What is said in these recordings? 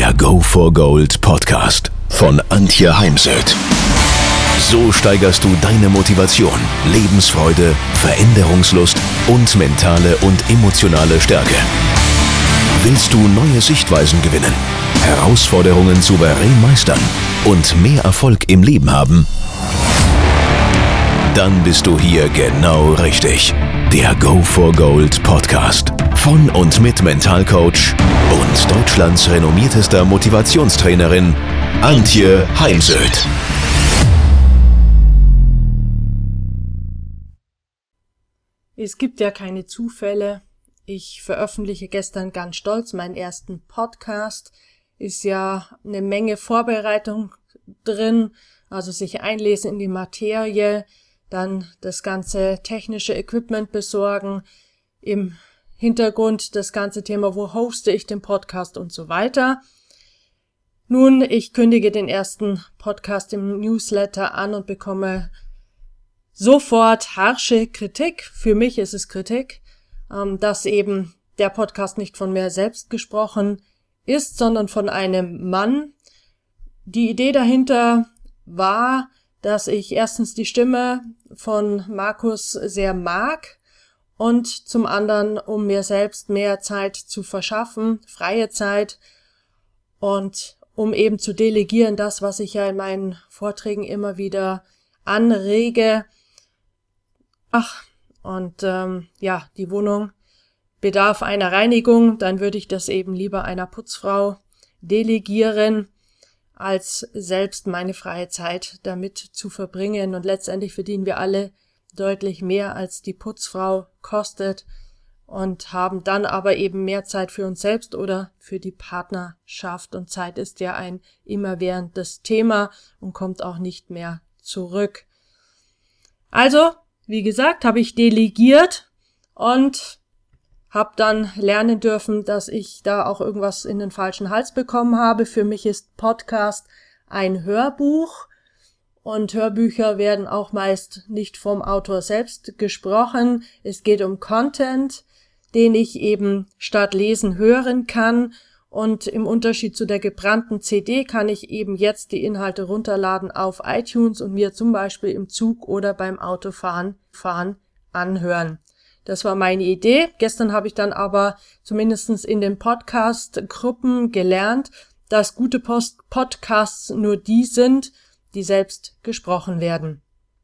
der Go for Gold Podcast von Antje Heimsöth. So steigerst du deine Motivation, Lebensfreude, Veränderungslust und mentale und emotionale Stärke. Willst du neue Sichtweisen gewinnen, Herausforderungen souverän meistern und mehr Erfolg im Leben haben? Dann bist du hier genau richtig. Der Go for Gold Podcast von und mit Mentalcoach und Deutschlands renommiertester Motivationstrainerin Antje Heimsöth. Es gibt ja keine Zufälle. Ich veröffentliche gestern ganz stolz meinen ersten Podcast. Ist ja eine Menge Vorbereitung drin, also sich einlesen in die Materie, dann das ganze technische Equipment besorgen, im Hintergrund das ganze Thema, wo hoste ich den Podcast und so weiter. Nun, ich kündige den ersten Podcast im Newsletter an und bekomme sofort harsche Kritik. Für mich ist es Kritik, dass eben der Podcast nicht von mir selbst gesprochen ist, sondern von einem Mann. Die Idee dahinter war, dass ich erstens die Stimme von Markus sehr mag und zum anderen, um mir selbst mehr Zeit zu verschaffen, freie Zeit und um eben zu delegieren, das, was ich ja in meinen Vorträgen immer wieder anrege. Die Wohnung bedarf einer Reinigung, dann würde ich das eben lieber einer Putzfrau delegieren, als selbst meine freie Zeit damit zu verbringen. Und letztendlich verdienen wir alle deutlich mehr, als die Putzfrau kostet und haben dann aber eben mehr Zeit für uns selbst oder für die Partnerschaft. Und Zeit ist ja ein immerwährendes Thema und kommt auch nicht mehr zurück. Also, wie gesagt, habe ich delegiert und habe dann lernen dürfen, dass ich da auch irgendwas in den falschen Hals bekommen habe. Für mich ist Podcast ein Hörbuch und Hörbücher werden auch meist nicht vom Autor selbst gesprochen. Es geht um Content, den ich eben statt lesen hören kann. Und im Unterschied zu der gebrannten CD kann ich eben jetzt die Inhalte runterladen auf iTunes und mir zum Beispiel im Zug oder beim Autofahren anhören. Das war meine Idee. Gestern habe ich dann aber zumindest in den Podcast-Gruppen gelernt, dass gute Podcasts nur die sind, die selbst gesprochen werden.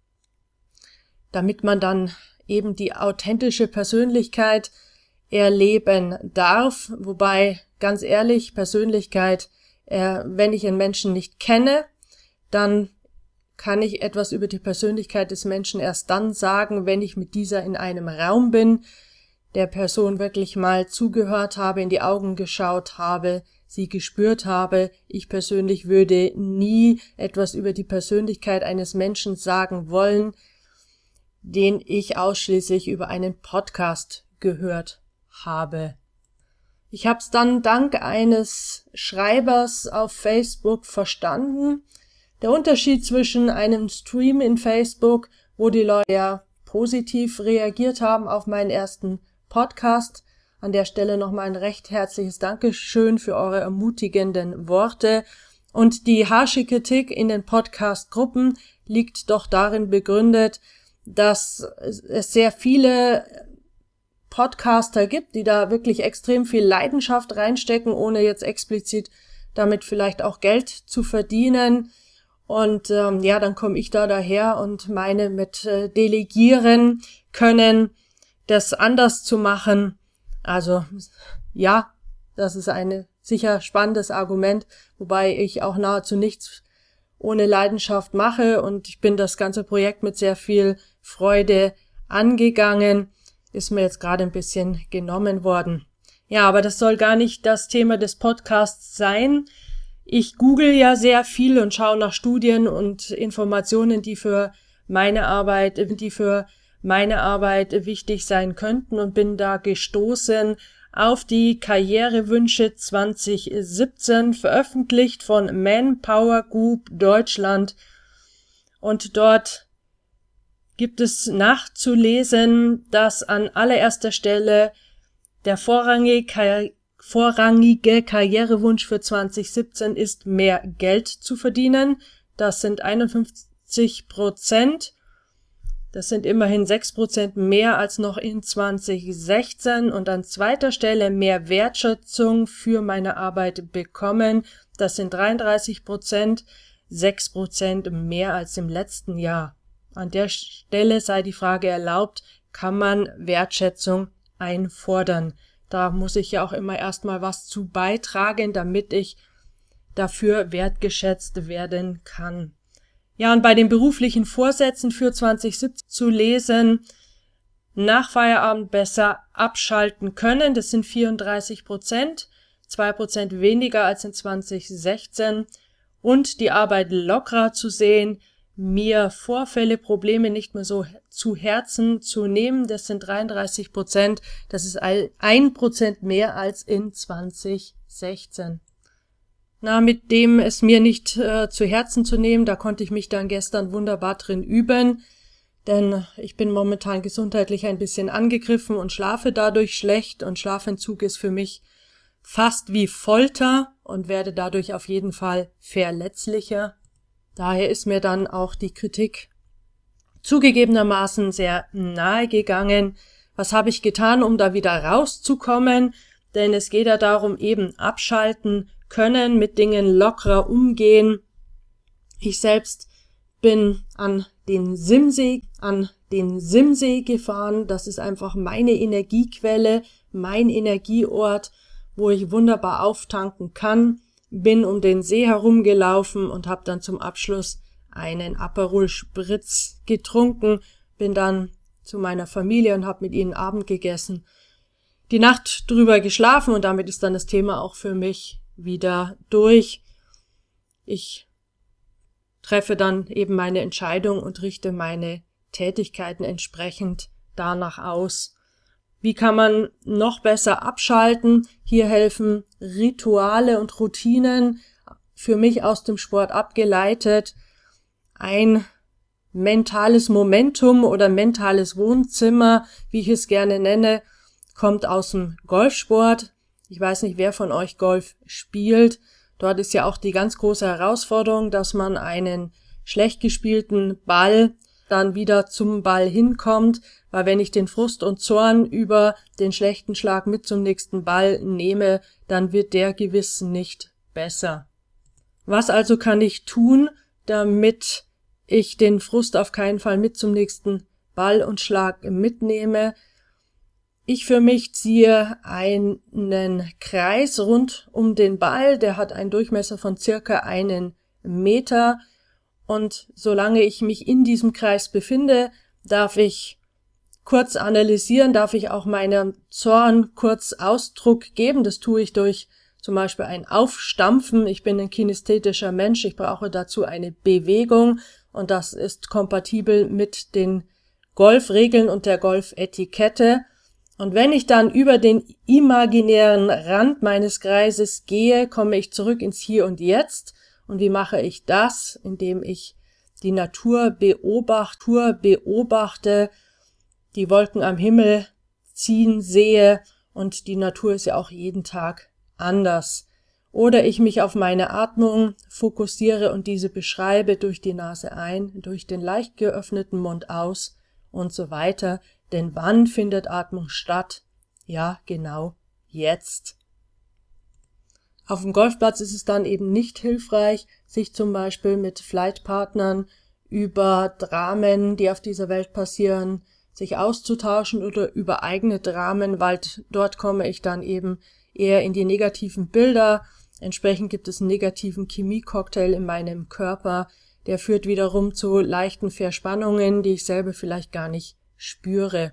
Damit man dann eben die authentische Persönlichkeit erleben darf, wobei, ganz ehrlich, Persönlichkeit, wenn ich einen Menschen nicht kenne, dann kann ich etwas über die Persönlichkeit des Menschen erst dann sagen, wenn ich mit dieser in einem Raum bin, der Person wirklich mal zugehört habe, in die Augen geschaut habe, sie gespürt habe. Ich persönlich würde nie etwas über die Persönlichkeit eines Menschen sagen wollen, den ich ausschließlich über einen Podcast gehört habe. Ich habe es dann dank eines Schreibers auf Facebook verstanden. Der Unterschied zwischen einem Stream in Facebook, wo die Leute ja positiv reagiert haben auf meinen ersten Podcast, an der Stelle nochmal ein recht herzliches Dankeschön für eure ermutigenden Worte, und die harsche Kritik in den Podcast-Gruppen liegt doch darin begründet, dass es sehr viele Podcaster gibt, die da wirklich extrem viel Leidenschaft reinstecken, ohne jetzt explizit damit vielleicht auch Geld zu verdienen. Und dann komme ich da daher und meine mit delegieren können, das anders zu machen. Also ja, das ist ein sicher spannendes Argument, wobei ich auch nahezu nichts ohne Leidenschaft mache und ich bin das ganze Projekt mit sehr viel Freude angegangen. Ist mir jetzt gerade ein bisschen genommen worden. Ja, aber das soll gar nicht das Thema des Podcasts sein. Ich google ja sehr viel und schaue nach Studien und Informationen, die für meine Arbeit wichtig sein könnten, und bin da gestoßen auf die Karrierewünsche 2017, veröffentlicht von Manpower Group Deutschland. Und dort gibt es nachzulesen, dass an allererster Stelle der vorrangige vorrangige Karrierewunsch für 2017 ist, mehr Geld zu verdienen. Das sind 51%. Das sind immerhin 6% mehr als noch in 2016. Und an zweiter Stelle mehr Wertschätzung für meine Arbeit bekommen. Das sind 33%, 6% mehr als im letzten Jahr. An der Stelle sei die Frage erlaubt, kann man Wertschätzung einfordern? Da muss ich ja auch immer erstmal was zu beitragen, damit ich dafür wertgeschätzt werden kann. Ja, und bei den beruflichen Vorsätzen für 2017 zu lesen, nach Feierabend besser abschalten können, das sind 34%, 2% weniger als in 2016, und die Arbeit lockerer zu sehen, mir Vorfälle, Probleme nicht mehr so zu Herzen zu nehmen, das sind 33%, das ist 1% mehr als in 2016. Mit dem es mir nicht zu Herzen zu nehmen, da konnte ich mich dann gestern wunderbar drin üben, denn ich bin momentan gesundheitlich ein bisschen angegriffen und schlafe dadurch schlecht, und Schlafentzug ist für mich fast wie Folter und werde dadurch auf jeden Fall verletzlicher. Daher ist mir dann auch die Kritik zugegebenermaßen sehr nahe gegangen. Was habe ich getan, um da wieder rauszukommen? Denn es geht ja darum, eben abschalten können, mit Dingen lockerer umgehen. Ich selbst bin an den Simsee gefahren. Das ist einfach meine Energiequelle, mein Energieort, wo ich wunderbar auftanken kann. Bin um den See herumgelaufen und habe dann zum Abschluss einen Aperol Spritz getrunken, bin dann zu meiner Familie und habe mit ihnen Abend gegessen, die Nacht drüber geschlafen, und damit ist dann das Thema auch für mich wieder durch. Ich treffe dann eben meine Entscheidung und richte meine Tätigkeiten entsprechend danach aus. Wie kann man noch besser abschalten? Hier helfen Rituale und Routinen, für mich aus dem Sport abgeleitet. Ein mentales Momentum oder mentales Wohnzimmer, wie ich es gerne nenne, kommt aus dem Golfsport. Ich weiß nicht, wer von euch Golf spielt. Dort ist ja auch die ganz große Herausforderung, dass man einen schlecht gespielten Ball dann wieder zum Ball hinkommt, weil wenn ich den Frust und Zorn über den schlechten Schlag mit zum nächsten Ball nehme, dann wird der gewiss nicht besser. Was also kann ich tun, damit ich den Frust auf keinen Fall mit zum nächsten Ball und Schlag mitnehme? Ich für mich ziehe einen Kreis rund um den Ball, der hat einen Durchmesser von circa 1 Meter, und solange ich mich in diesem Kreis befinde, darf ich kurz analysieren, darf ich auch meinem Zorn kurz Ausdruck geben. Das tue ich durch zum Beispiel ein Aufstampfen. Ich bin ein kinästhetischer Mensch, ich brauche dazu eine Bewegung, und das ist kompatibel mit den Golfregeln und der Golfetikette. Und wenn ich dann über den imaginären Rand meines Kreises gehe, komme ich zurück ins Hier und Jetzt. Und wie mache ich das? Indem ich die Natur beobachte, die Wolken am Himmel ziehen sehe, und die Natur ist ja auch jeden Tag anders. Oder ich mich auf meine Atmung fokussiere und diese beschreibe, durch die Nase ein, durch den leicht geöffneten Mund aus und so weiter. Denn wann findet Atmung statt? Ja, genau jetzt. Auf dem Golfplatz ist es dann eben nicht hilfreich, sich zum Beispiel mit Flightpartnern über Dramen, die auf dieser Welt passieren, sich auszutauschen oder über eigene Dramen, weil dort komme ich dann eben eher in die negativen Bilder. Entsprechend gibt es einen negativen Chemiecocktail in meinem Körper, der führt wiederum zu leichten Verspannungen, die ich selber vielleicht gar nicht spüre.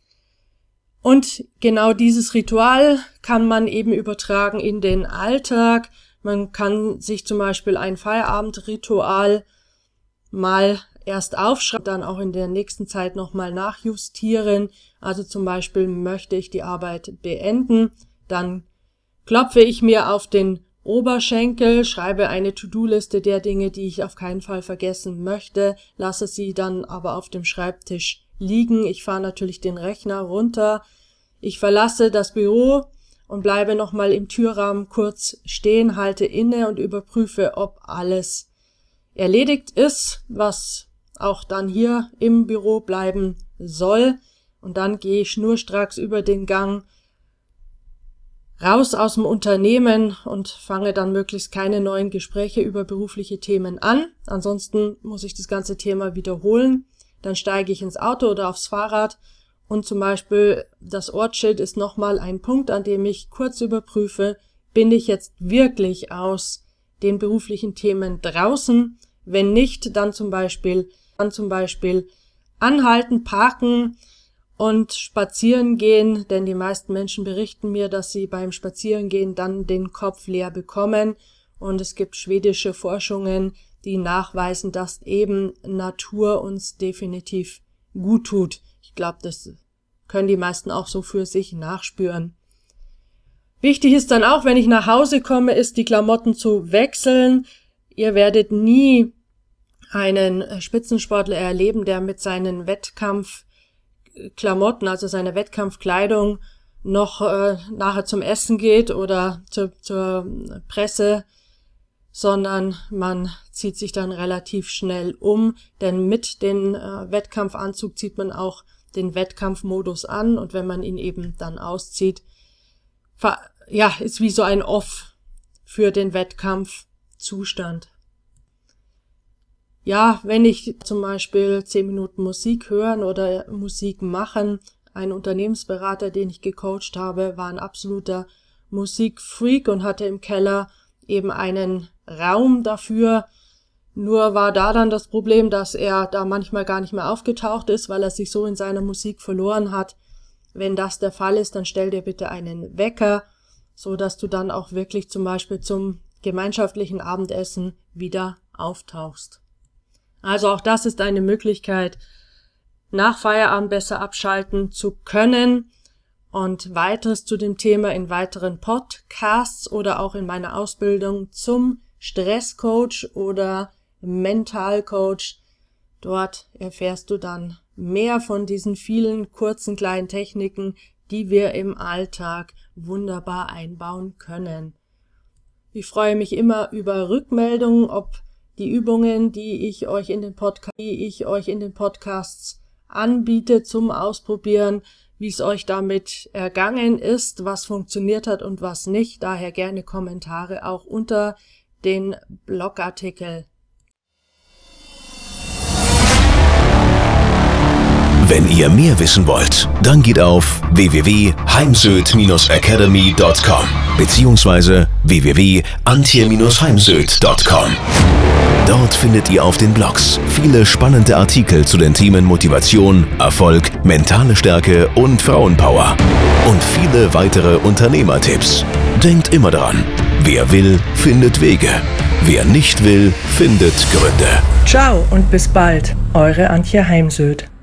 Und genau dieses Ritual kann man eben übertragen in den Alltag. Man kann sich zum Beispiel ein Feierabendritual mal erst aufschreiben, dann auch in der nächsten Zeit nochmal nachjustieren. Also zum Beispiel möchte ich die Arbeit beenden, dann klopfe ich mir auf den Oberschenkel, schreibe eine To-Do-Liste der Dinge, die ich auf keinen Fall vergessen möchte, lasse sie dann aber auf dem Schreibtisch liegen. Ich fahre natürlich den Rechner runter. Ich verlasse das Büro und bleibe nochmal im Türrahmen kurz stehen, halte inne und überprüfe, ob alles erledigt ist, was auch dann hier im Büro bleiben soll. Und dann gehe ich schnurstracks über den Gang raus aus dem Unternehmen und fange dann möglichst keine neuen Gespräche über berufliche Themen an. Ansonsten muss ich das ganze Thema wiederholen. Dann steige ich ins Auto oder aufs Fahrrad und zum Beispiel das Ortsschild ist nochmal ein Punkt, an dem ich kurz überprüfe, bin ich jetzt wirklich aus den beruflichen Themen draußen? Wenn nicht, dann zum Beispiel anhalten, parken und spazieren gehen, denn die meisten Menschen berichten mir, dass sie beim Spazierengehen dann den Kopf leer bekommen und es gibt schwedische Forschungen, die nachweisen, dass eben Natur uns definitiv gut tut. Ich glaube, das können die meisten auch so für sich nachspüren. Wichtig ist dann auch, wenn ich nach Hause komme, ist die Klamotten zu wechseln. Ihr werdet nie einen Spitzensportler erleben, der mit seinen Wettkampfklamotten, also seiner Wettkampfkleidung, noch nachher zum Essen geht oder zur Presse, sondern man zieht sich dann relativ schnell um, denn mit dem Wettkampfanzug zieht man auch den Wettkampfmodus an und wenn man ihn eben dann auszieht, ist wie so ein Off für den Wettkampfzustand. Ja, wenn ich zum Beispiel 10 Minuten Musik hören oder Musik machen, ein Unternehmensberater, den ich gecoacht habe, war ein absoluter Musikfreak und hatte im Keller eben einen Raum dafür. Nur war da dann das Problem, dass er da manchmal gar nicht mehr aufgetaucht ist, weil er sich so in seiner Musik verloren hat. Wenn das der Fall ist, dann stell dir bitte einen Wecker, so dass du dann auch wirklich zum Beispiel zum gemeinschaftlichen Abendessen wieder auftauchst. Also auch das ist eine Möglichkeit, nach Feierabend besser abschalten zu können. Und weiteres zu dem Thema in weiteren Podcasts oder auch in meiner Ausbildung zum Stresscoach oder Mentalcoach. Dort erfährst du dann mehr von diesen vielen kurzen kleinen Techniken, die wir im Alltag wunderbar einbauen können. Ich freue mich immer über Rückmeldungen, ob die Übungen, die ich euch in den Podcasts anbiete zum Ausprobieren, wie es euch damit ergangen ist, was funktioniert hat und was nicht. Daher gerne Kommentare auch unter den Blogartikel. Wenn ihr mehr wissen wollt, dann geht auf www.heimsöd-academy.com bzw. www.antje-heimsöd.com. Dort findet ihr auf den Blogs viele spannende Artikel zu den Themen Motivation, Erfolg, mentale Stärke und Frauenpower. Und viele weitere Unternehmertipps. Denkt immer daran, wer will, findet Wege. Wer nicht will, findet Gründe. Ciao und bis bald, eure Antje Heimsöd.